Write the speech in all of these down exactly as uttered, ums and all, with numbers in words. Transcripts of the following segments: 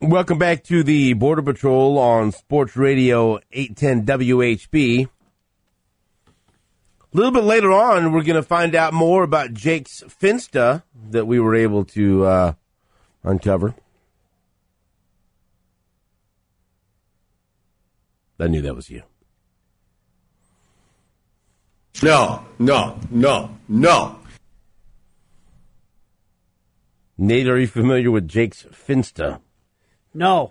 Welcome back to the Border Patrol on Sports Radio eight ten W H B. A little bit later on, we're going to find out more about Jake's Finsta that we were able to uh, uncover. I knew that was you. No, no, no, no. Nate, are you familiar with Jake's Finsta? No.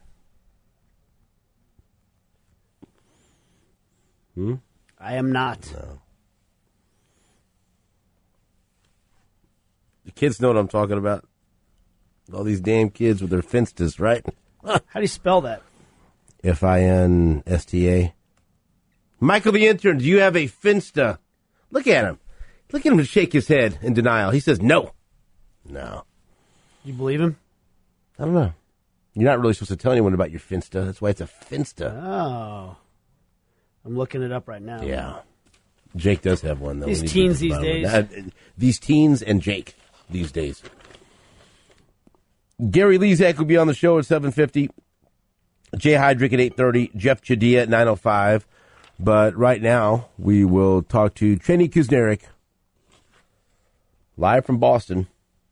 Hmm? I am not. No. The kids know what I'm talking about. All these damn kids with their Finstas, right? How do you spell that? F I N S T A. Michael the intern, do you have a Finsta? Look at him. Look at him shake his head in denial. He says no. No. You believe him? I don't know. You're not really supposed to tell anyone about your Finsta. That's why it's a Finsta. Oh. I'm looking it up right now. Yeah. Jake does have one, though. These teens these days. Uh, these teens and Jake these days. Gary Lezak will be on the show at seven fifty. Jay Heydrich at eight thirty. Jeff Chadia at nine oh five. But right now, we will talk to Trenny Kusnierek, live from Boston,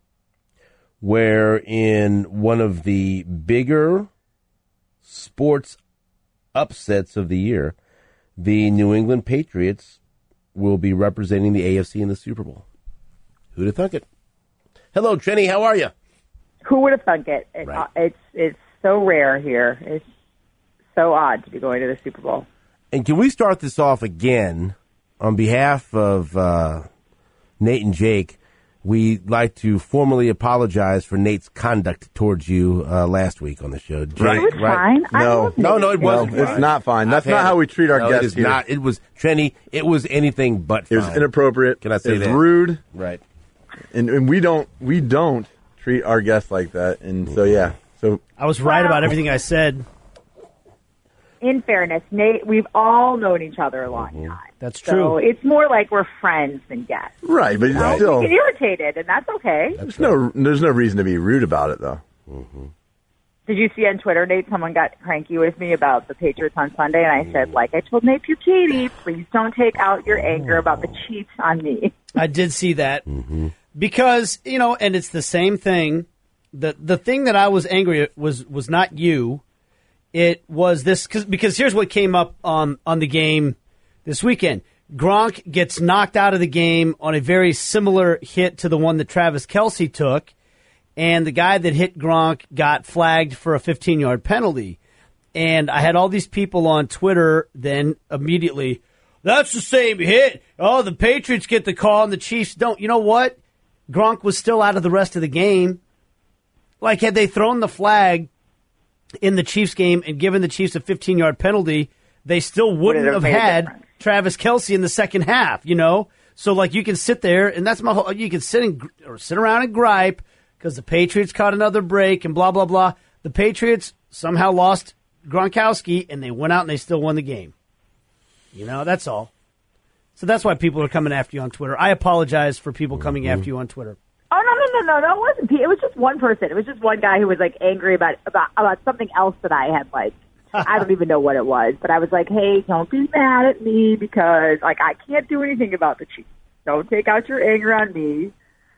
where in one of the bigger sports upsets of the year, the New England Patriots will be representing the A F C in the Super Bowl. Who'd have thunk it? Hello, Trenny. How are you? Who would have thunk it? it right. uh, it's it's so rare here. It's so odd to be going to the Super Bowl. And can we start this off again on behalf of uh, Nate and Jake? We'd like to formally apologize for Nate's conduct towards you uh, last week on the show. Jake, It was right? fine. I No. love No, no, it Nate. wasn't. No, it's fine. not fine. That's I've not had how it. we treat our no, guests it is here. not. It was, Trenny, it was anything but It was fine. inappropriate. Can I say it was that? rude. Right. And, and we don't we don't treat our guests like that. And so yeah. So I was right about everything I said. In fairness, Nate, we've all known each other a long time. That's So true. it's more like we're friends than guests. right, but Right. still We get irritated, and that's okay. there's no there's no reason to be rude about it though. Did you see on Twitter, Nate, someone got cranky with me about the Patriots on Sunday, and I said, like I told Nate Katie, please don't take out your anger about the Chiefs on me. I did see that. Because, you know, and it's the same thing. The the thing that I was angry at was was not you. It was this, cause, because here's what came up on, on the game this weekend. Gronk gets knocked out of the game on a very similar hit to the one that Travis Kelce took, and the guy that hit Gronk got flagged for a fifteen-yard penalty. And I had all these people on Twitter then immediately, that's the same hit. Oh, the Patriots get the call and the Chiefs don't. You know what? Gronk was still out of the rest of the game. Like, had they thrown the flag in the Chiefs game and given the Chiefs a fifteen-yard penalty, they still wouldn't Would it have have made a had difference? Travis Kelce in the second half, you know? So, like, you can sit there, and that's my whole, you can sit and, gr- or sit around and gripe because the Patriots caught another break and blah, blah, blah. The Patriots somehow lost Gronkowski, and they went out and they still won the game. You know, that's all. So that's why people are coming after you on Twitter. I apologize for people coming after you on Twitter. Oh, no, no, no, no, no, it wasn't Pete. It was just one person. It was just one guy who was, like, angry about, about, about something else that I had, like, I don't even know what it was. But I was like, hey, don't be mad at me because, like, I can't do anything about the Chiefs. Don't take out your anger on me.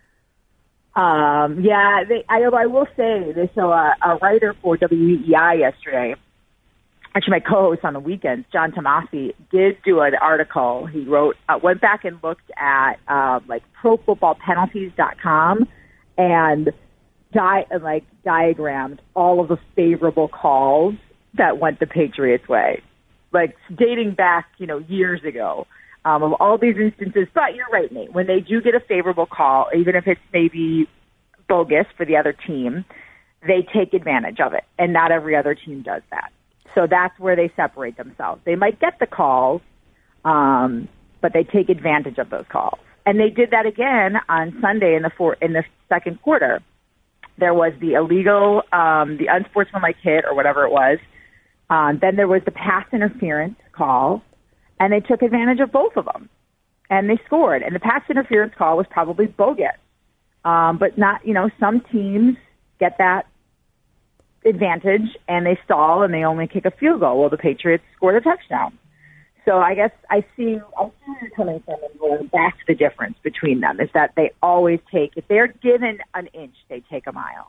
Um, yeah, they, I, I will say, this, so uh, a writer for W E I yesterday, actually my co-host on the weekends, John Tomasi, did do an article. He wrote, uh, went back and looked at um, like pro football penalties dot com and di- and, like diagrammed all of the favorable calls that went the Patriots' way, like dating back, you know, years ago. Um, of all these instances, but you're right, Nate. When they do get a favorable call, even if it's maybe bogus for the other team, they take advantage of it, and not every other team does that. So that's where they separate themselves. They might get the calls, um, but they take advantage of those calls. And they did that again on Sunday in the four, in the second quarter. There was the illegal, um, the unsportsmanlike hit or whatever it was. Um, then there was the pass interference call, and they took advantage of both of them, and they scored. And the pass interference call was probably bogus, um, but not. You know, some teams get that advantage and they stall and they only kick a field goal. Well, the Patriots scored a touchdown. So I guess I see, I see where you're coming from, and going back to the difference between them is that they always take, if they're given an inch, they take a mile.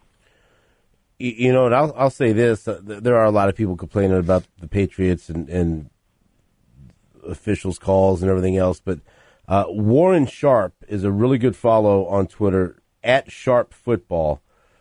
You know, and I'll, I'll say this, uh, there are a lot of people complaining about the Patriots and, and officials' calls and everything else, but uh, Warren Sharp is a really good follow on Twitter, at Sharp Football.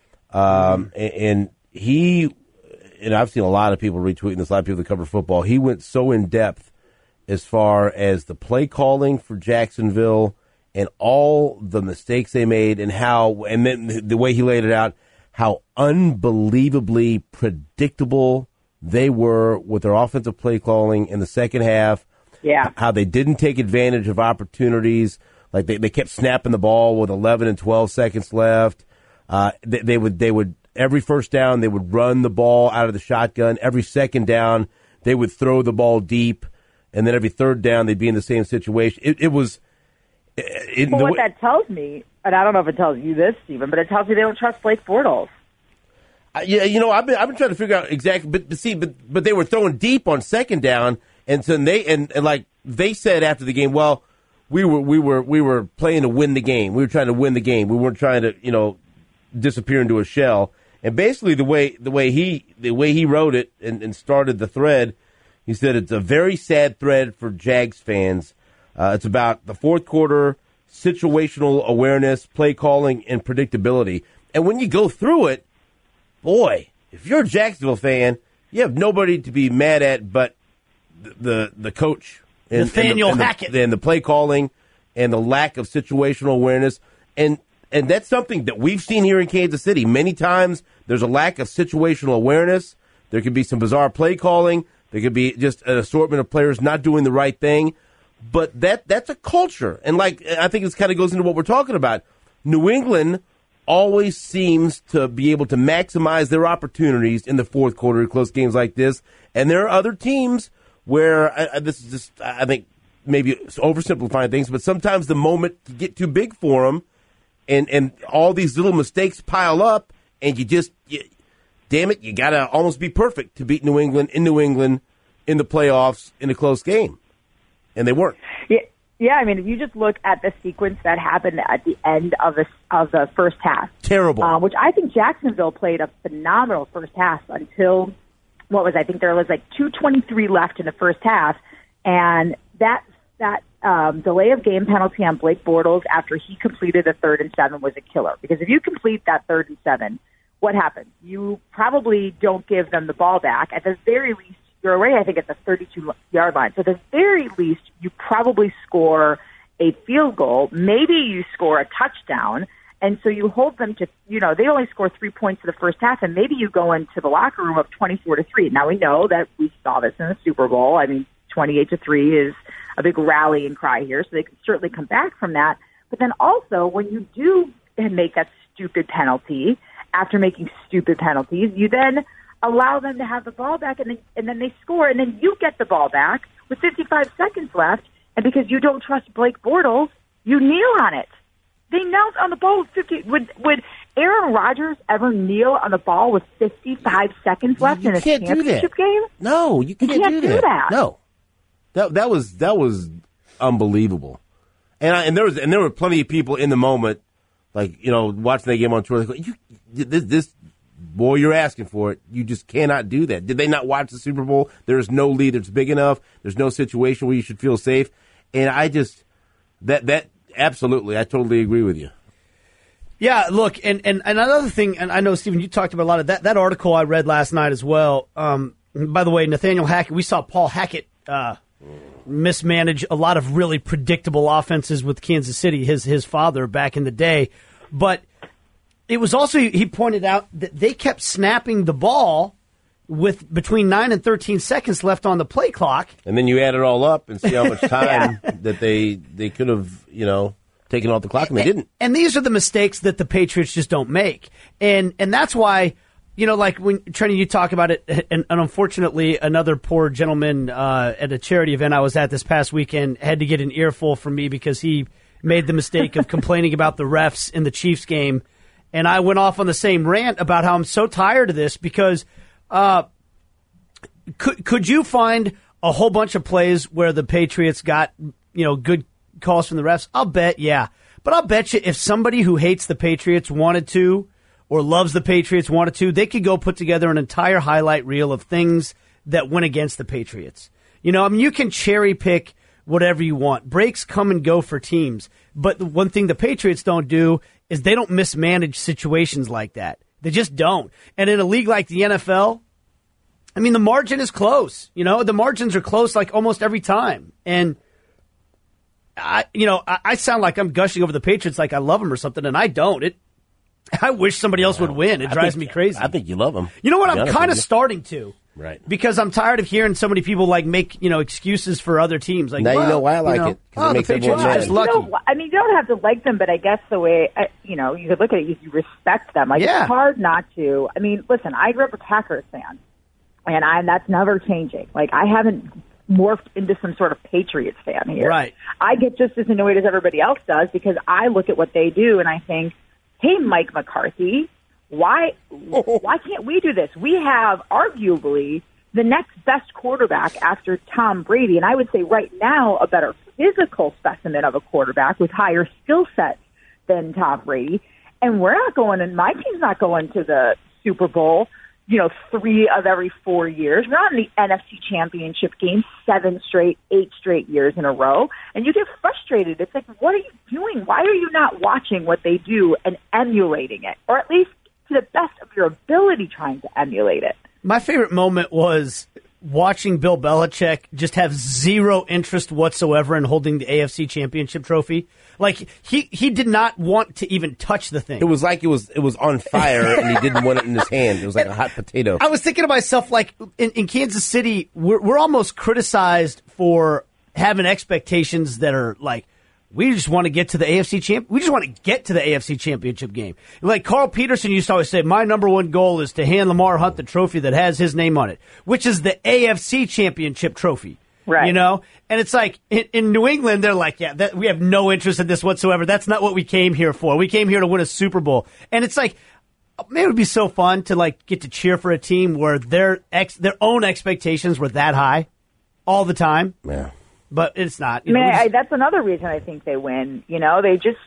Um, and, and he, and I've seen a lot of people retweeting this, a lot of people that cover football, he went so in depth as far as the play calling for Jacksonville and all the mistakes they made and how, and then the way he laid it out, how unbelievably predictable they were with their offensive play calling in the second half. Yeah. How they didn't take advantage of opportunities. Like they, they kept snapping the ball with eleven and twelve seconds left. Uh, they, they would, they would, every first down, they would run the ball out of the shotgun. Every second down, they would throw the ball deep. And then every third down, they'd be in the same situation. It, it was. It, well, the what way, that tells me, and I don't know if it tells you this, Stephen, but it tells me they don't trust Blake Bortles. Uh, yeah, you know, I've been I've been trying to figure out exactly, but, but see, but but they were throwing deep on second down, and so they and, and like they said after the game, well, we were we were we were playing to win the game. We were trying to win the game. We weren't trying to you know disappear into a shell. And basically, the way the way he the way he wrote it and, and started the thread. He said it's a very sad thread for Jags fans. Uh, it's about the fourth quarter, situational awareness, play calling, and predictability. And when you go through it, boy, if you're a Jacksonville fan, you have nobody to be mad at but the the, the coach. And, Nathaniel and the, Hackett. And the, and the play calling and the lack of situational awareness. And and that's something that we've seen here in Kansas City. Many times there's a lack of situational awareness. There can be some bizarre play calling. There could be just an assortment of players not doing the right thing. But that that's a culture. And like I think this kind of goes into what we're talking about. New England always seems to be able to maximize their opportunities in the fourth quarter in close games like this. And there are other teams where, I, this is just, I think, maybe oversimplifying things, but sometimes the moment can get too big for them, and, and all these little mistakes pile up, and you just... You, damn it, you got to almost be perfect to beat New England in New England in the playoffs in a close game. And they weren't. Yeah, yeah. I mean, if you just look at the sequence that happened at the end of the, of the first half. Terrible. Uh, which I think Jacksonville played a phenomenal first half until, what was I think there was like two twenty-three left in the first half. And that, that um, delay of game penalty on Blake Bortles after he completed a third and seven was a killer. Because if you complete that third and seven, what happens? You probably don't give them the ball back. At the very least, you're already, I think, at the thirty-two-yard line. So at the very least, you probably score a field goal. Maybe you score a touchdown. And so you hold them to, you know, they only score three points in the first half, and maybe you go into the locker room of twenty-four to three. Now, we know that we saw this in the Super Bowl. I mean, twenty-eight to three is a big rallying cry here, so they can certainly come back from that. But then also, when you do make that stupid penalty, after making stupid penalties, you then allow them to have the ball back, and then, and then they score, and then you get the ball back with fifty-five seconds left, and because you don't trust Blake Bortles, you kneel on it. They knelt on the ball with fifty. Would would Aaron Rodgers ever kneel on the ball with fifty-five seconds left you in a can't championship do that. game? No, you can't, you can't do, do that. that. No, that that was that was unbelievable. And I, and there was and there were plenty of people in the moment, like you know, watching that game on Twitter. Like, you, this this boy, you're asking for it. You just cannot do that. Did they not watch the Super Bowl? There is no lead that's big enough. There's no situation where you should feel safe. And I just that that. Absolutely. I totally agree with you. Yeah, look, and, and, and another thing, and I know, Stephen, you talked about a lot of that. That article I read last night as well. Um, by the way, Nathaniel Hackett, we saw Paul Hackett uh, mismanage a lot of really predictable offenses with Kansas City, his his father back in the day. But it was also, he pointed out that they kept snapping the ball with between nine and thirteen seconds left on the play clock. And then you add it all up and see how much time yeah. that they they could have, you know, taken off the clock, and they didn't. And these are the mistakes that the Patriots just don't make. And and that's why, you know, like when, Trenny, you talk about it, and, and unfortunately another poor gentleman uh, at a charity event I was at this past weekend had to get an earful from me because he made the mistake of complaining about the refs in the Chiefs game. and I went off on the same rant about how I'm so tired of this because uh, could could you find a whole bunch of plays where the Patriots got, you know, good calls from the refs? I'll bet, yeah. But I'll bet you if somebody who hates the Patriots wanted to or loves the Patriots wanted to, they could go put together an entire highlight reel of things that went against the Patriots. You know, I mean, you can cherry pick whatever you want. Breaks come and go for teams. But the one thing the Patriots don't do is they don't mismanage situations like that. They just don't. And in a league like the N F L, I mean, the margin is close. You know, the margins are close like almost every time. And, I, you know, I, I sound like I'm gushing over the Patriots like I love them or something, and I don't. It. I wish somebody else would win. It I drives think, me crazy. I think you love them. You know what? I'm kind of starting to. Right. Because I'm tired of hearing so many people like make, you know, excuses for other teams. Like, now well, you know why I like you know, it. 'Cause oh, it makes the everyone Patriots are mad. just You lucky. know, I mean, you don't have to like them, but I guess the way, uh, you know, you could look at it, you you respect them. Like, Yeah. it's hard not to. I mean, listen, I grew up a Packers fan, and I that's never changing. Like, I haven't morphed into some sort of Patriots fan here. Right. I get just as annoyed as everybody else does because I look at what they do and I think, hey, Mike McCarthy, why why can't we do this? We have arguably the next best quarterback after Tom Brady, and I would say right now a better physical specimen of a quarterback with higher skill set than Tom Brady. And we're not going, and my team's not going to the Super Bowl, you know, three of every four years. We're not in the N F C Championship game seven straight, eight straight years in a row. And you get frustrated. It's like, what are you doing? Why are you not watching what they do and emulating it? Or at least to the best of your ability trying to emulate it. My favorite moment was watching Bill Belichick just have zero interest whatsoever in holding the A F C Championship trophy. Like, he, he did not want to even touch the thing. It was like it was it was on fire and he didn't want it in his hand. It was like a hot potato. I was thinking to myself, like, in, in Kansas City, we're, we're almost criticized for having expectations that are like, we just want to get to the A F C champ. We just want to get to the A F C Championship game. Like Carl Peterson used to always say, my number one goal is to hand Lamar Hunt the trophy that has his name on it, which is the A F C Championship trophy. Right. You know? And it's like, in, in New England, they're like, yeah, that, we have no interest in this whatsoever. That's not what we came here for. We came here to win a Super Bowl. And it's like, man, it would be so fun to like get to cheer for a team where their ex, their own expectations were that high all the time. Yeah. But it's not. You I mean, know, we I, just- that's another reason I think they win. You know, they just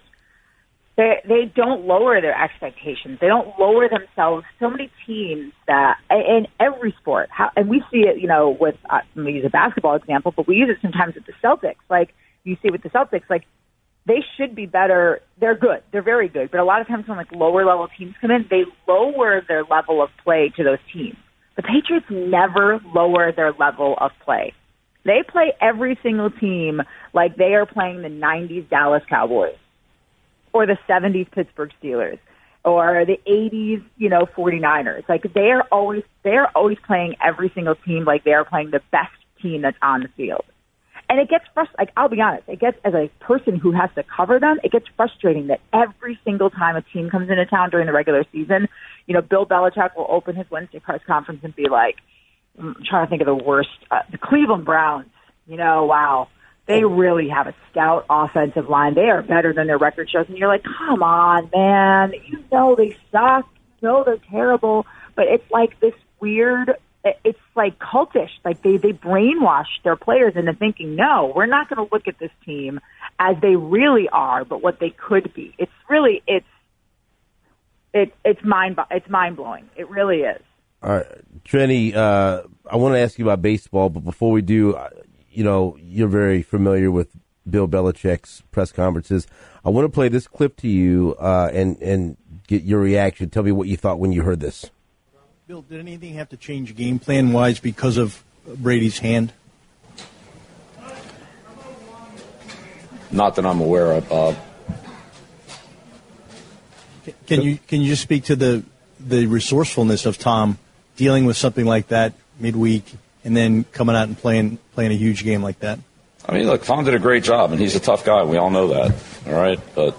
they they don't lower their expectations. They don't lower themselves. So many teams that in every sport, how, and we see it. You know, with uh, I'm going to use a basketball example, but we use it sometimes with the Celtics. Like you see with the Celtics, like they should be better. They're good. They're very good. But a lot of times when like lower level teams come in, they lower their level of play to those teams. The Patriots never lower their level of play. They play every single team like they are playing the nineties Dallas Cowboys or the seventies Pittsburgh Steelers or the eighties, you know, 49ers. Like they are always, they're always playing every single team like they are playing the best team that's on the field. And it gets frustrating. Like, I'll be honest, it gets, as a person who has to cover them, it gets frustrating that every single time a team comes into town during the regular season, you know, Bill Belichick will open his Wednesday press conference and be like, I'm trying to think of the worst. Uh, the Cleveland Browns, you know, wow. They really have a stout offensive line. They are better than their record shows. And you're like, come on, man. You know they suck. You know they're terrible. But it's like this weird, it's like cultish. Like they, they brainwash their players into thinking, no, we're not going to look at this team as they really are, but what they could be. It's really, it's, it, it's mind, it's mind blowing. It really is. All right, Trenny, uh, I want to ask you about baseball, but before we do, uh, you know, you're very familiar with Bill Belichick's press conferences. I want to play this clip to you uh, and, and get your reaction. Tell me what you thought when you heard this. Bill, did anything have to change game plan-wise because of Brady's hand? Not that I'm aware of, Bob. Can you can you just speak to the the resourcefulness of Tom dealing with something like that midweek and then coming out and playing playing a huge game like that? I mean, look, Tom did a great job, and he's a tough guy. We all know that, all right? But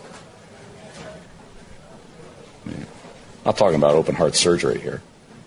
I mean, I'm not talking about open heart surgery here.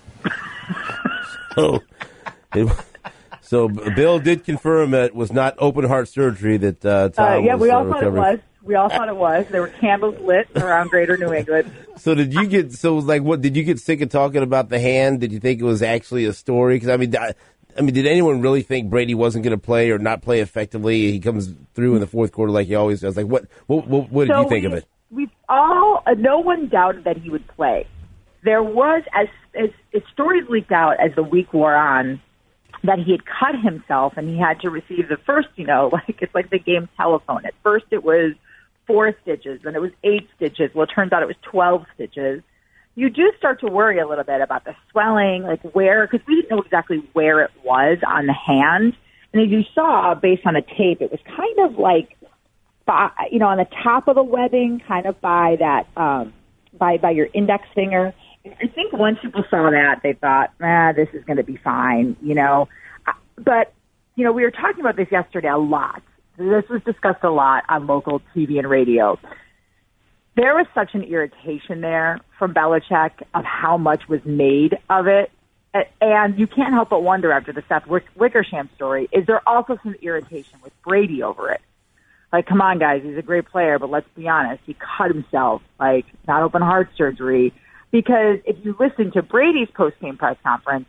So, it, so Bill did confirm that it was not open heart surgery that uh, Tom Uh, yeah, was we uh, all thought it recovering. was. We all thought it was. There were candles lit around Greater New England. So did you get? So like, what did you get sick of talking about the hand? Did you think it was actually a story? Because I mean, I, I mean, did anyone really think Brady wasn't going to play or not play effectively? He comes through in the fourth quarter like he always does. Like, what? What, what, what did so you think we, of it? We all, uh, no one doubted that he would play. There was, as, as, as stories leaked out as the week wore on, that he had cut himself and he had to receive the first, you know, like it's like the game telephone. At first it was four stitches, then it was eight stitches. Well, it turns out it was twelve stitches. You do start to worry a little bit about the swelling, like where, because we didn't know exactly where it was on the hand. And as you saw, based on the tape, it was kind of like, by, you know, on the top of the webbing, kind of by that, um, by, by your index finger. I think once people saw that, they thought, ah, this is going to be fine, you know. But, you know, we were talking about this yesterday a lot. This was discussed a lot on local T V and radio. There was such an irritation there from Belichick of how much was made of it. And you can't help but wonder after the Seth Wickersham story, is there also some irritation with Brady over it? Like, come on, guys, he's a great player, but let's be honest, he cut himself, like, not open heart surgery. Because if you listen to Brady's post-game press conference,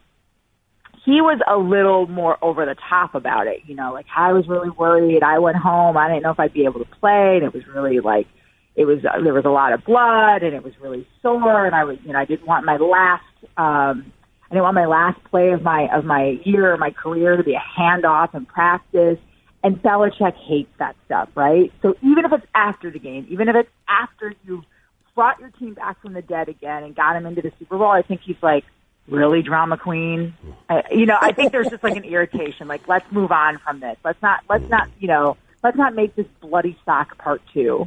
he was a little more over the top about it. You know, like, I was really worried. I went home. I didn't know if I'd be able to play. And it was really like, it was, uh, there was a lot of blood and it was really sore. And I was, you know, I didn't want my last, um, I didn't want my last play of my, of my year or my career to be a handoff in practice. And Belichick hates that stuff, right? So even if it's after the game, even if it's after you've brought your team back from the dead again and got him into the Super Bowl, I think he's like, really, drama queen? Uh, you know, I think there's just like an irritation. Like, let's move on from this. Let's not, let's not, you know, let's not make this bloody sock part two.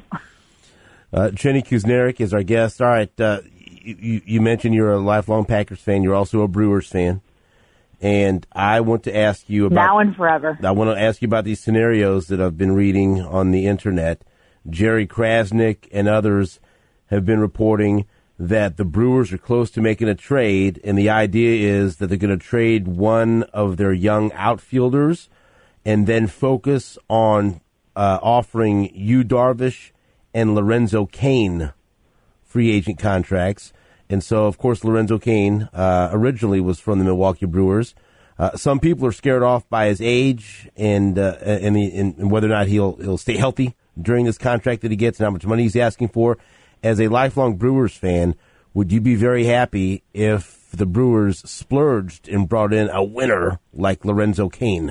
Uh, Jenny Kusnierek is our guest. All right, uh, you, you mentioned you're a lifelong Packers fan. You're also a Brewers fan. And I want to ask you about... Now and forever. I want to ask you about these scenarios that I've been reading on the Internet. Jerry Krasnick and others have been reporting that the Brewers are close to making a trade, and the idea is that they're going to trade one of their young outfielders and then focus on uh, offering Yu Darvish and Lorenzo Cain free agent contracts. And so, of course, Lorenzo Cain uh, originally was from the Milwaukee Brewers. Uh, some people are scared off by his age and uh, and, the, and whether or not he'll he'll stay healthy during this contract that he gets and how much money he's asking for. As a lifelong Brewers fan, would you be very happy if the Brewers splurged and brought in a winner like Lorenzo Cain?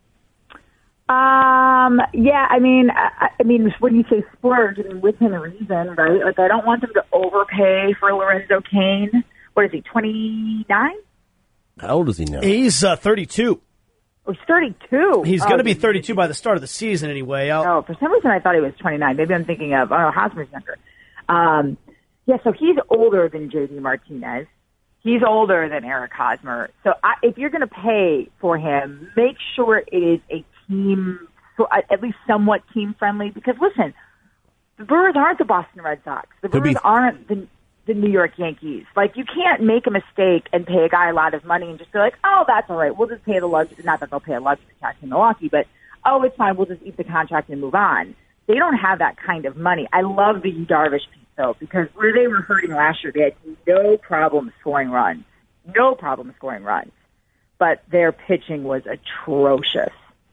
Um, yeah, I mean, I, I mean, when you say splurge, I mean, within reason, right? Like, I don't want them to overpay for Lorenzo Cain. What is he, twenty-nine? How old is he now? He's uh, thirty-two. Oh, he's thirty-two. He's oh, going to be thirty-two by the start of the season anyway. I'll... Oh, for some reason I thought he was twenty-nine. Maybe I'm thinking of, oh, Hosmer's younger. Um, yeah, so he's older than J D Martinez. He's older than Eric Hosmer. So I, if you're going to pay for him, make sure it is a team, so at least somewhat team friendly. Because listen, the Brewers aren't the Boston Red Sox. The Brewers be- aren't the, the New York Yankees. Like, you can't make a mistake and pay a guy a lot of money and just be like, oh, that's all right. We'll just pay the luxury. Not that they'll pay a luxury tax in Milwaukee, but oh, it's fine. We'll just eat the contract and move on. They don't have that kind of money. I love the Yu Darvish piece, though, because where they were hurting last year, they had no problem scoring runs. No problem scoring runs. But their pitching was atrocious.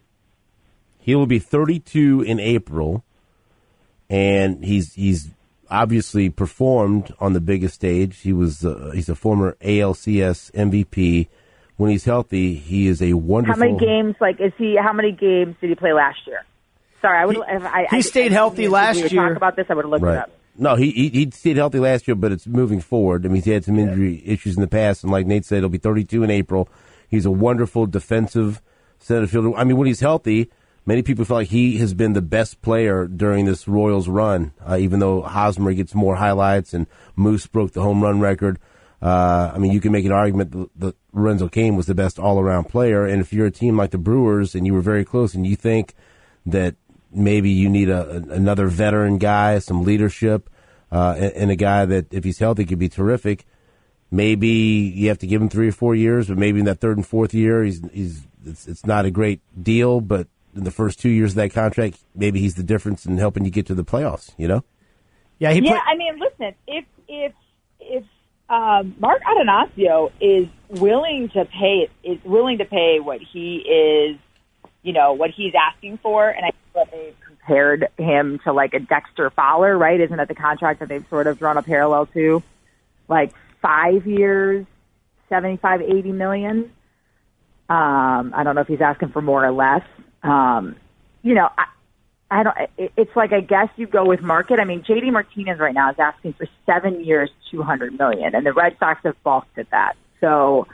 He will be thirty-two in April, and he's he's obviously performed on the biggest stage. He was uh, he's a former A L C S M V P. When he's healthy, he is a wonderful... How many games, like, is he, how many games did he play last year? Sorry, I would. He, if I, he I, stayed I, healthy if last we would year. Talk about this, I would have looked right. it up. No, he, he he stayed healthy last year, but it's moving forward. I mean, he had some injury yeah. issues in the past, and like Nate said, he'll be thirty-two in April. He's a wonderful defensive center fielder. I mean, when he's healthy, many people feel like he has been the best player during this Royals run, uh, even though Hosmer gets more highlights and Moose broke the home run record. Uh, I mean, you can make an argument that, that Lorenzo Cain was the best all-around player, and if you're a team like the Brewers and you were very close and you think that maybe you need a, another veteran guy, some leadership, uh, and, and a guy that, if he's healthy, could be terrific. Maybe you have to give him three or four years, but maybe in that third and fourth year, he's he's it's, it's not a great deal. But in the first two years of that contract, maybe he's the difference in helping you get to the playoffs, you know? Yeah, he yeah. play- I mean, listen, if if if um, Mark Atanasio is willing to pay is willing to pay what he is, you know, what he's asking for, and I think that they've compared him to like a Dexter Fowler, right? Isn't that the contract that they've sort of drawn a parallel to? Like five years, seventy-five, eighty million. Um, I don't know if he's asking for more or less. Um, you know, I, I don't. It, it's like I guess you go with market. I mean, J D Martinez right now is asking for seven years, two hundred million, and the Red Sox have balked at that. So,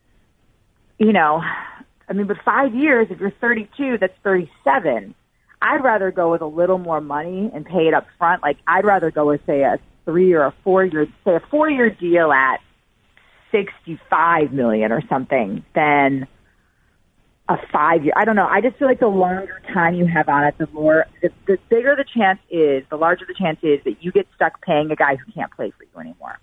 you know, I mean, but five years, if you're thirty-two, that's thirty-seven. I'd rather go with a little more money and pay it up front. Like I'd rather go with say a three or a four year, say a four year deal at sixty-five million or something than a five year. I don't know. I just feel like the longer time you have on it, the more, the, the bigger the chance is, the larger the chance is that you get stuck paying a guy who can't play for you anymore.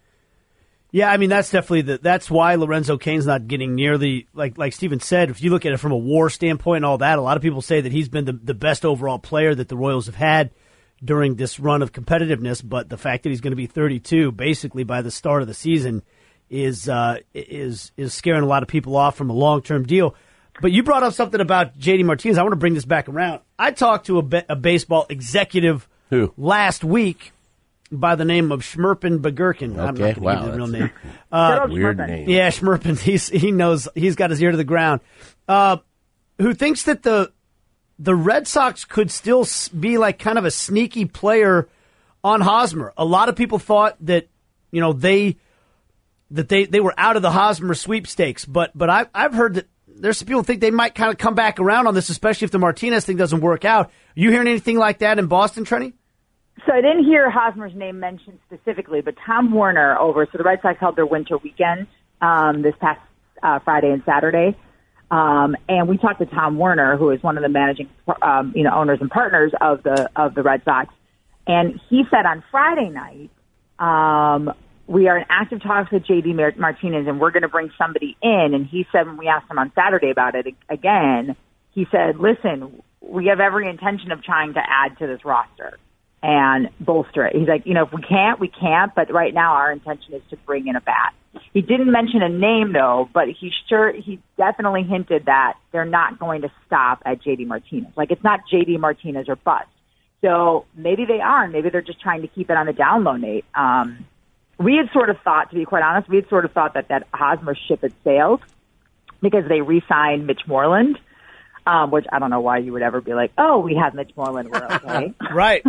Yeah, I mean, that's definitely the, that's why Lorenzo Cain's not getting nearly, like like Steven said, if you look at it from a WAR standpoint and all that, a lot of people say that he's been the, the best overall player that the Royals have had during this run of competitiveness, but the fact that he's going to be thirty-two basically by the start of the season is uh, is is scaring a lot of people off from a long-term deal. But you brought up something about J D Martinez. I want to bring this back around. I talked to a, be- a baseball executive Who? last week by the name of Shmerpen Begurkin. I'm not Okay, going to wow, give you the real that's- name. Uh, Weird name. yeah, Shmerpen. He's, he knows. He's got his ear to the ground. Uh, who thinks that the the Red Sox could still s- be like kind of a sneaky player on Hosmer. A lot of people thought that, you know, they that they, they were out of the Hosmer sweepstakes, but but I've I've heard that there's some people think they might kind of come back around on this, especially if the Martinez thing doesn't work out. Are you hearing anything like that in Boston, Trenny? So I didn't hear Hosmer's name mentioned specifically, but Tom Werner over, so the Red Sox held their winter weekend um, this past uh, Friday and Saturday. Um, and we talked to Tom Werner, who is one of the managing, um, you know, owners and partners of the, of the Red Sox. And he said on Friday night, um, we are in active talks with J D Martinez, and we're going to bring somebody in. And he said, when we asked him on Saturday about it again, he said, listen, we have every intention of trying to add to this roster and bolster it. He's like, you know, if we can't, we can't. But right now our intention is to bring in a bat. He didn't mention a name, though, but he sure he definitely hinted that they're not going to stop at J D Martinez. Like, it's not J D Martinez or bust. So maybe they are. Maybe they're just trying to keep it on the down low, Nate. Um, we had sort of thought, to be quite honest, we had sort of thought that that Hosmer ship had sailed because they re-signed Mitch Moreland, um, which I don't know why you would ever be like, oh, we have Mitch Moreland, we're okay. Right.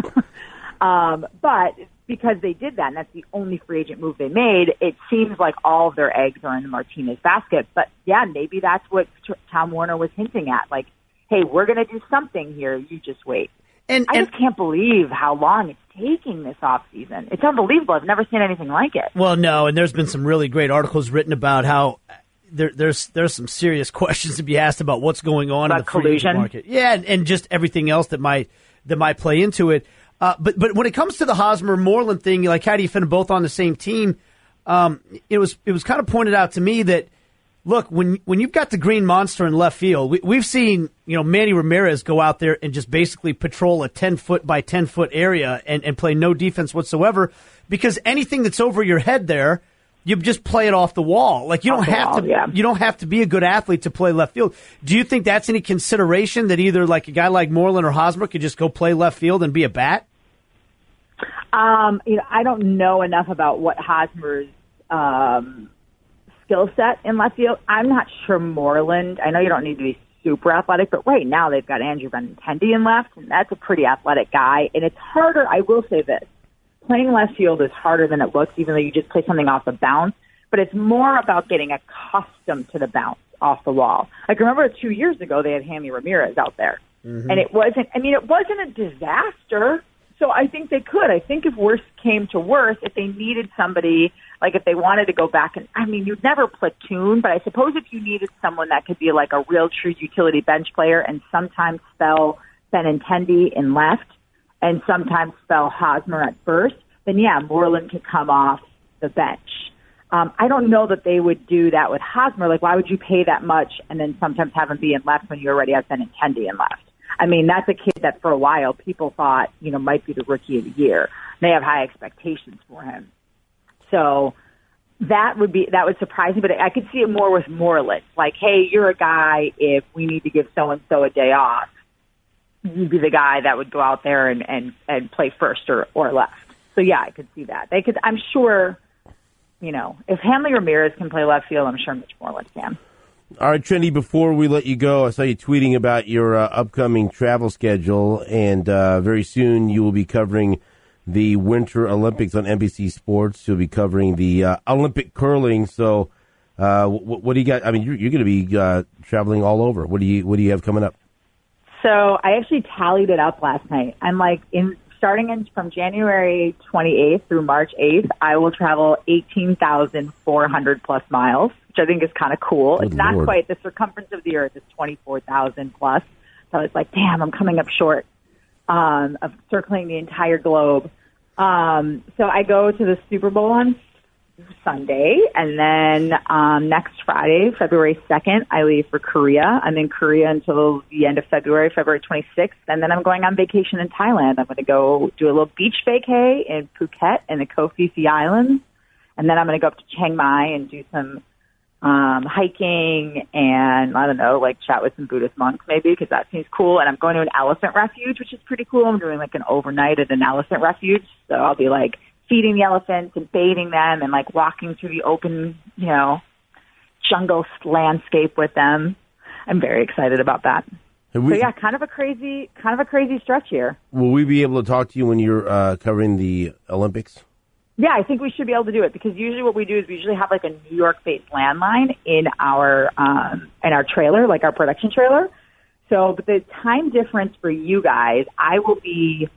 um, but because they did that, and that's the only free agent move they made, it seems like all of their eggs are in the Martinez basket. But, yeah, maybe that's what Tom Werner was hinting at. Like, hey, we're going to do something here. You just wait. And, I and just can't believe how long it's taking this offseason. It's unbelievable. I've never seen anything like it. well, no, and there's been some really great articles written about how there, there's there's some serious questions to be asked about what's going on About in the free agent collusion? market. Yeah, and, and just everything else that might that might play into it. Uh, but but when it comes to the Hosmer Moreland thing, like how do you fit them both on the same team? Um, it was it was kind of pointed out to me that, look, when when you've got the green monster in left field, we, we've seen, you know, Manny Ramirez go out there and just basically patrol a ten foot by ten foot area and, and play no defense whatsoever, because anything that's over your head there, you just play it off the wall. Like, you don't Off the have wall, to yeah. you don't have to be a good athlete to play left field. Do you think that's any consideration, that either like a guy like Moreland or Hosmer could just go play left field and be a bat? Um, you know, I don't know enough about what Hosmer's um, skill set in left field. I'm not sure Moreland. I know you don't need to be super athletic, but right now they've got Andrew Benintendi in left, and that's a pretty athletic guy. And it's harder. I will say this: playing left field is harder than it looks, even though you just play something off the bounce. But it's more about getting accustomed to the bounce off the wall. Like, remember two years ago they had Hammy Ramirez out there, mm-hmm. and it wasn't. I mean, it wasn't a disaster. So I think they could. I think if worse came to worse, if they needed somebody, like if they wanted to go back and, I mean, you'd never platoon, but I suppose if you needed someone that could be like a real true utility bench player and sometimes spell Benintendi in left and sometimes spell Hosmer at first, then yeah, Moreland could come off the bench. Um, I don't know that they would do that with Hosmer. Like, why would you pay that much and then sometimes have him be in left when you already have Benintendi in left? I mean, that's a kid that for a while people thought, you know, might be the rookie of the year. They have high expectations for him. So that would be, that would surprise me, but I could see it more with Moreland. Like, hey, you're a guy, if we need to give so-and-so a day off, you'd be the guy that would go out there and, and, and play first or, or left. So yeah, I could see that. They could, I'm sure, you know, if Hanley Ramirez can play left field, I'm sure Mitch Moreland can. All right, Trendy, before we let you go, I saw you tweeting about your uh, upcoming travel schedule, and uh, very soon you will be covering the Winter Olympics on N B C Sports. You'll be covering the uh, Olympic curling. So uh, what, what do you got? I mean, you're, you're going to be uh, traveling all over. What do you What do you have coming up? So I actually tallied it up last night. I'm like, in starting in from January twenty-eighth through March eighth, I will travel eighteen thousand four hundred plus miles, which I think is kind of cool. Good it's not Lord. quite the circumference of the Earth is twenty-four thousand plus. So it's like, damn, I'm coming up short um, of circling the entire globe. Um, so I go to the Super Bowl on Sunday, and then um, next Friday, February second, I leave for Korea. I'm in Korea until the end of February, February twenty-sixth, and then I'm going on vacation in Thailand. I'm going to go do a little beach vacay in Phuket and the Koh Phi Phi Islands, and then I'm going to go up to Chiang Mai and do some um, hiking and, I don't know, like chat with some Buddhist monks maybe, because that seems cool. And I'm going to an elephant refuge, which is pretty cool. I'm doing like an overnight at an elephant refuge, so I'll be like feeding the elephants and bathing them and like walking through the open, you know, jungle landscape with them. I'm very excited about that. Have we, so yeah, kind of a crazy, kind of a crazy stretch here. Will we be able to talk to you when you're uh, covering the Olympics? Yeah, I think we should be able to do it, because usually what we do is we usually have like a New York-based landline in our um, in our trailer, like our production trailer. So, but the time difference for you guys, I will be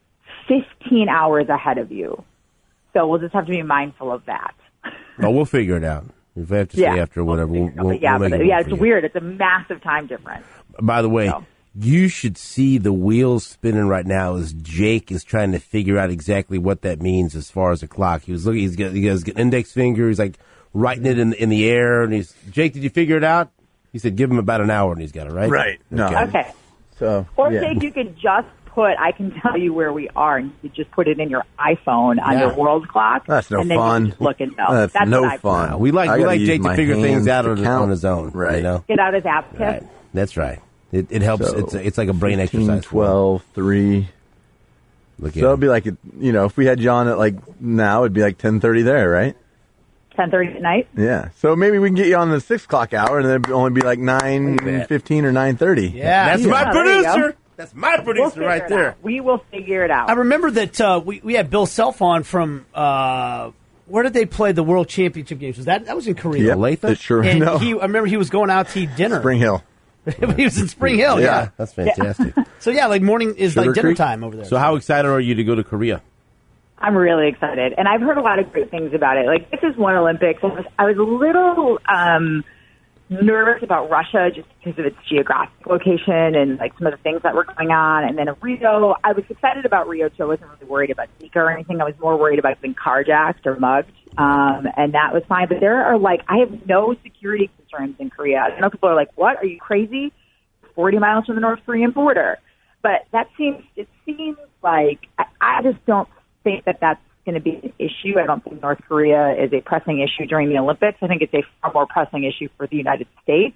fifteen hours ahead of you. So we'll just have to be mindful of that. No, we'll figure it out. If I have to yeah, stay after whatever, we'll, we'll, we'll yeah, we'll but, make it yeah, work it's for you. weird. It's a massive time difference. By the way, So. you should see the wheels spinning right now as Jake is trying to figure out exactly what that means as far as the clock. He was looking. He's got, he has an index finger. He's like writing it in in the air, and he's Jake. Did you figure it out? He said, "Give him about an hour," and he's got it right. Right. No. Okay. Okay. So, Or yeah. Jake, you could just put, I can tell you where we are, and you could just put it in your iPhone on Yeah. your world clock. That's no and then fun. You just look and know. That's, That's no what I fun. Uh, we like I we gotta like use Jake to my figure things hands out to on, count. on his own. Right. You know. Get out his app tip. Right. That's right. It it helps. So, it's it's like a brain fifteen, exercise. for him. twelve, three. Look So at it'll him. be like, you know, if we had John at like now, it'd be like ten thirty there, right? ten thirty at night. Yeah. So maybe we can get you on the six o'clock hour, and then it'd only be like Look at nine that. fifteen or nine thirty. Yeah. That's Yeah. my Oh, there you go. producer. That's my We'll producer figure right it there. out. We will figure it out. I remember that uh, we we had Bill Self on from uh, where did they play the World Championship games? Was that that was in Korea? Yep. Olathe? It sure. And no. he, I remember he was going out to eat dinner. Spring Hill. he was in Spring Hill. Yeah. Yeah. That's fantastic. So yeah, like morning is Sugar like dinner Creek? time over there. So how excited are you to go to Korea? I'm really excited, and I've heard a lot of great things about it. Like, this is one Olympics. I was, I was a little um, nervous about Russia just because of its geographic location and like some of the things that were going on. And then Rio, I was excited about Rio too. I wasn't really worried about Zika or anything. I was more worried about being carjacked or mugged, um, and that was fine. But there are like, I have no security concerns in Korea. I know people are like, "What? Are you crazy? forty miles from the North Korean border." But that seems, it seems like I, I just don't think that that's going to be an issue. I don't think North Korea is a pressing issue during the Olympics. I think it's a far more pressing issue for the United States.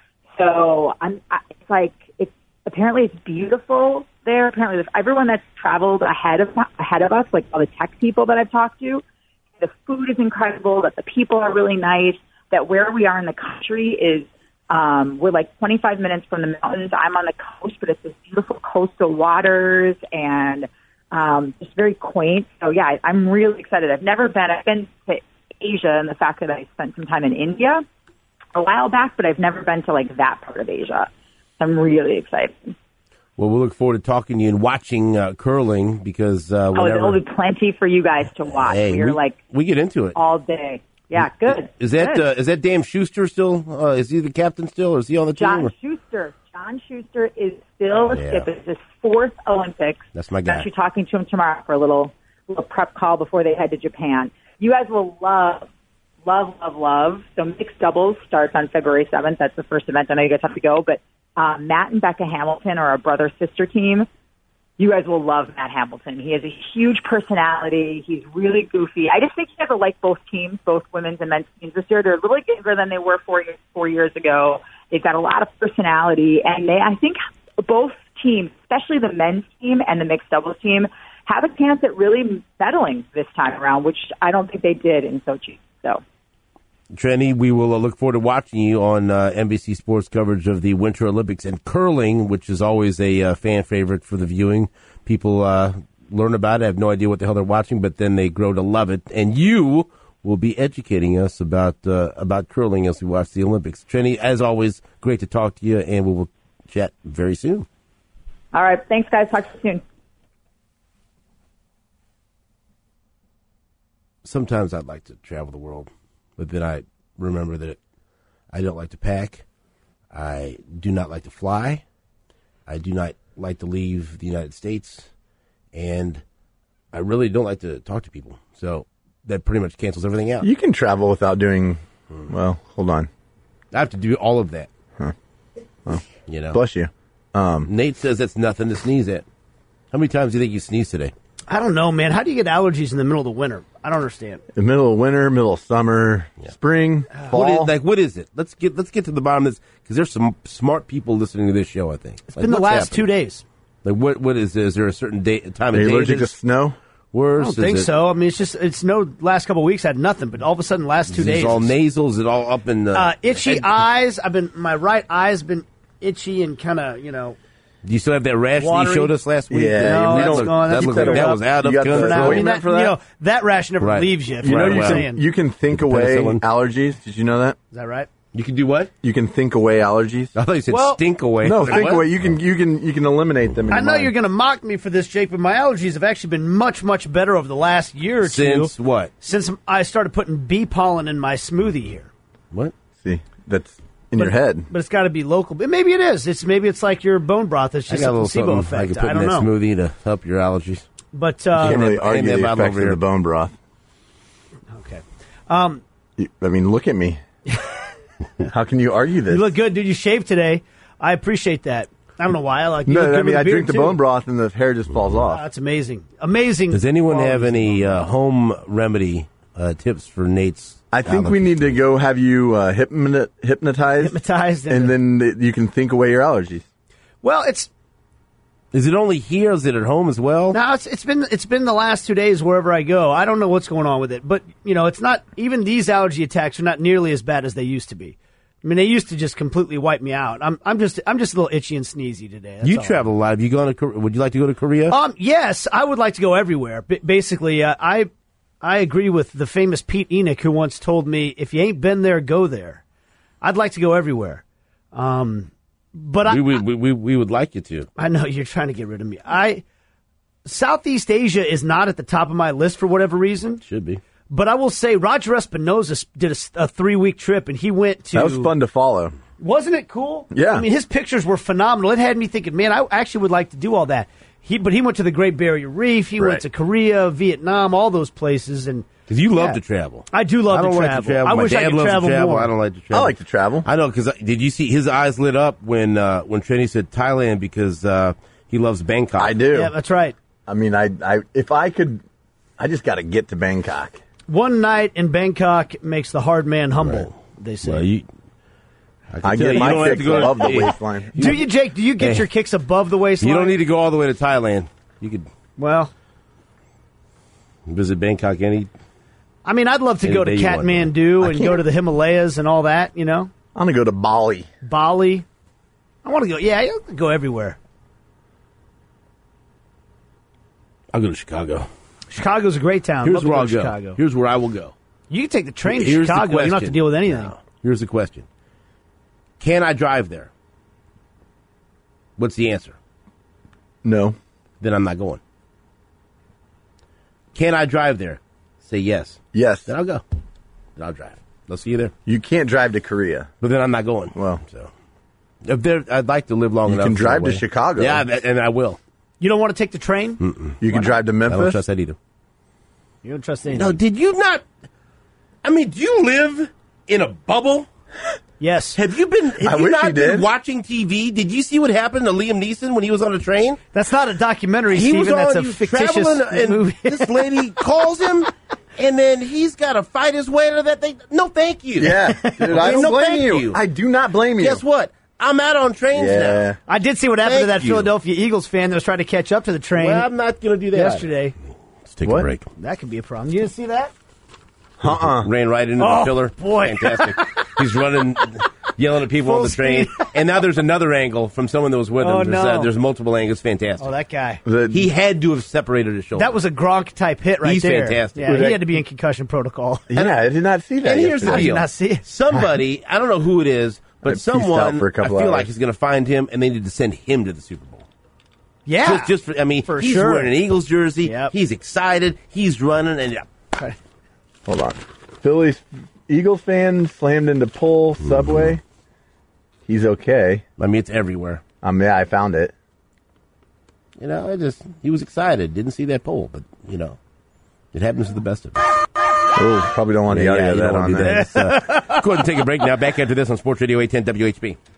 So I'm, I, it's like, it's apparently it's beautiful there. Apparently there's, everyone that's traveled ahead of, ahead of us, like all the tech people that I've talked to, the food is incredible, that the people are really nice, that where we are in the country is, um, we're like twenty-five minutes from the mountains. I'm on the coast, but it's this beautiful coastal waters and, Um, just very quaint. So yeah, I, I'm really excited. I've never been, I've been to Asia, and the fact that I spent some time in India a while back, but I've never been to like that part of Asia. I'm really excited. Well, we'll look forward to talking to you and watching uh, curling because uh, Oh, whenever there'll be plenty for you guys to watch. hey, We're we, like we get into it. all day. Yeah, good. Is that Good. uh, is that Dan Schuster still? Uh, is he the captain still, or is he on the team? John or- Schuster? John Schuster is still a Yeah. skip. It's his fourth Olympics. That's my I'm guy. actually talking to him tomorrow for a little little prep call before they head to Japan. You guys will love love, love, love. So mixed doubles starts on February seventh. That's the first event. I know you guys have to go, but uh, Matt and Becca Hamilton are a brother-sister team. You guys will love Matt Hamilton. He has a huge personality. He's really goofy. I just think you have to like both teams, both women's and men's teams this year. They're a little younger than they were four years, four years ago. They've got a lot of personality, and they, I think both teams, especially the men's team and the mixed doubles team, have a chance at really medaling this time around, which I don't think they did in Sochi. So, Trenny, we will uh, look forward to watching you on uh, N B C Sports coverage of the Winter Olympics and curling, which is always a uh, fan favorite for the viewing. People uh, learn about it, have no idea what the hell they're watching, but then they grow to love it. And you will be educating us about uh, about curling as we watch the Olympics. Trenny, as always, great to talk to you, and we will chat very soon. All right. Thanks, guys. Talk to you soon. Sometimes I'd like to travel the world, but then I remember that I don't like to pack. I do not like to fly. I do not like to leave the United States. And I really don't like to talk to people. So that pretty much cancels everything out. You can travel without doing, well, hold on. I have to do all of that. Huh. Well, you know. Bless you. Um, Nate says that's nothing to sneeze at. How many times do you think you sneezed today? I don't know, man. How do you get allergies in the middle of the winter? I don't understand. The middle of winter, middle of summer, yeah. spring, uh, fall. What is, like, what is it? Let's get let's get to the bottom of this, because there's some smart people listening to this show, I think. It's like, been the last happening? two days. Like, what what is is there a certain day, time Are of you day? allergic to snow? I Worse? don't think it, so. I mean, it's just it's no last couple of weeks I had nothing, but all of a sudden last two is days it all nasal? Is it all up in the uh, itchy head? eyes? I've been my right eye's been itchy and kind of you know. Do you still have that rash Watery? that you showed us last week? Yeah, no, that that's looked, gone. That's that, looked like that was out of You got the control. throat I mean, that, for that? You know, that rash never Right. leaves you. If You you know know you what I'm can, saying. you can think The away penicillin. allergies. Did you know that? Is that right? You can do what? You can think away allergies. I thought you said Well, stink away. No, Like, think what? away. You can you can you can eliminate them. In I your know mind. you're going to mock me for this, Jake, but my allergies have actually been much, much better over the last year or Since two. what? Since I started putting bee pollen in my smoothie here. What? See, that's in but, your head. But it's got to be local. But maybe it is. It's maybe it's like your bone broth. It's I just got a a little placebo something I effect. can put I in don't that know. smoothie to help your allergies. But You uh, can't really hand argue that the bottle effects over of here. the bone broth. okay, um, You- I mean, look at me. How can you argue this? you look good, dude. You shaved today. I appreciate that. I don't know why. I like you. no, look I good mean, with I a beard, drink the too. bone broth and the hair just falls Oh, off. that's amazing. Amazing. Does anyone have qualities. any uh, home remedy uh, tips for Nate's? I think allergies? we need to go have you uh, hypno- hypnotized, Hypnotized and into- then th- you can think away your allergies. Well, it's Is it only here? Is it at home as well? no, it's it's been it's been the last two days wherever I go. I don't know what's going on with it, but you know, it's not even these allergy attacks are not nearly as bad as they used to be. I mean, they used to just completely wipe me out. I'm I'm just I'm just a little itchy and sneezy today. That's You all. travel a lot. Have you gone to? Kor- Would you like to go to Korea? Um, yes, I would like to go everywhere. B- basically, uh, I I agree with the famous Pete Enoch, who once told me, "If you ain't been there, go there." I'd like to go everywhere. Um, but I, we, we, we, we would like you to. I know you're trying to get rid of me. I Southeast Asia is not at the top of my list for whatever reason. Should be. But I will say Roger Espinoza did a, a three week trip, and he went to. That was fun to follow. Wasn't it cool? Yeah. I mean, his pictures were phenomenal. It had me thinking, man, I actually would like to do all that. He, but he went to the Great Barrier Reef. He Right. went to Korea, Vietnam, all those places, and Because you love Yeah. to travel. I do love I don't to like travel. to travel. I My wish I dad could loves travel to travel. more. I don't like to travel. I like to travel. I know, because did you see his eyes lit up when uh, when Trini said Thailand because uh, he loves Bangkok? I do. Yeah, that's right. I mean, I, I, if I could, I just got to get to Bangkok. One night in Bangkok makes the hard man humble. Right. They say. Well, you, I, can I tell get you, my you don't have kicks to go above the to, waistline. do you, Jake? Do you get Hey. your kicks above the waistline? You don't need to go all the way to Thailand. You could Well, visit Bangkok any. I mean, I'd love to Any go to day you want. Kathmandu I and can't- go to the Himalayas and all that. You know, I'm gonna go to Bali. Bali. I want to go. Yeah, I want to go everywhere. I'll go to Chicago. Chicago's a great town. Here's Love to where go I'll to go. Chicago. Here's where I will go. You can take the train to Here's the Chicago. You don't have to question. deal with anything. No. Here's the question: can I drive there? What's the answer? No. Then I'm not going. Can I drive there? Say yes. Yes. Then I'll go. Then I'll drive. I'll see you there. You can't drive to Korea. But then I'm not going. Well. so if there, I'd like to live long You enough. can to drive go to away. Chicago. Yeah, that, and I will. You don't want to take the train? Mm. You can drive to I don't Memphis. trust that either. You don't trust anything. No, did you not? I mean, do you live in a bubble? Yes. Have you been? Have I you wish not you been did. watching T V? Did you see what happened to Liam Neeson when he was on a train? That's not a documentary, He Stephen. was That's on a he was fictitious traveling, and movie. this lady calls him, and then he's got to fight his way to that thing. No, thank you. Yeah, dude, I don't no, blame thank you. you. I do not blame you. Guess what? I'm out on trains Yeah. now. I did see what happened Thank to that you. Philadelphia Eagles fan that was trying to catch up to the train Well, I'm not going to do that yesterday. Let's take What? a break. That could be a problem. You didn't see that? Uh-uh. Ran right into Oh, the pillar. boy. Fantastic. He's running, yelling at people Full on the train. speed. And now there's another angle from someone that was with him. Oh, there's, no. uh, there's multiple angles. Fantastic. Oh, that guy. The- He had to have separated his shoulder. That was a Gronk type hit right He's there. fantastic. Yeah, Was he that- had to be in concussion protocol. yeah, I did not see that. And here's the I yesterday. did deal. not see it. Somebody, I don't know who it is, I but peaced out someone for a I couple feel hours. like is going to find him, and they need to send him to the Super Bowl. Yeah. Just, just for, I mean, For he's sure. wearing an Eagles jersey. Yep. He's excited. He's running, and Hold on. Phillies Eagles fan slammed into pole subway. He's okay. I mean, it's everywhere. Um, yeah, I found it. You know, I just he was excited. Didn't see that pole, but you know, it happens to the best of us. Oh, probably don't want the Yeah, audio you of that don't on wanna do there. that. Let's, uh, go ahead and take a break now. Back after this on Sports Radio eight ten W H B.